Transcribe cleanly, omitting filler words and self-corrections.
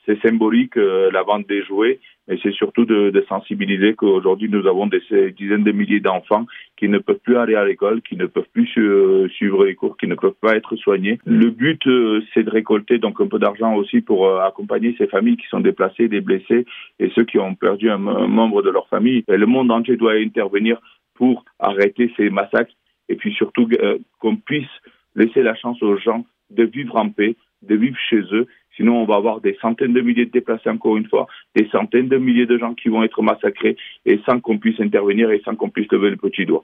c'est symbolique, la vente des jouets, mais c'est surtout de sensibiliser qu'aujourd'hui nous avons ces dizaines de milliers d'enfants qui ne peuvent plus aller à l'école, qui ne peuvent plus suivre les cours, qui ne peuvent pas être soignés. Le but, c'est de récolter donc un peu d'argent aussi pour accompagner ces familles qui sont déplacées, des blessés et ceux qui ont perdu un membre de leur famille. Et le monde entier doit intervenir pour arrêter ces massacres et puis surtout qu'on puisse laisser la chance aux gens de vivre en paix, de vivre chez eux. Sinon, on va avoir des centaines de milliers de déplacés, encore une fois, des centaines de milliers de gens qui vont être massacrés et sans qu'on puisse intervenir et sans qu'on puisse lever le petit doigt.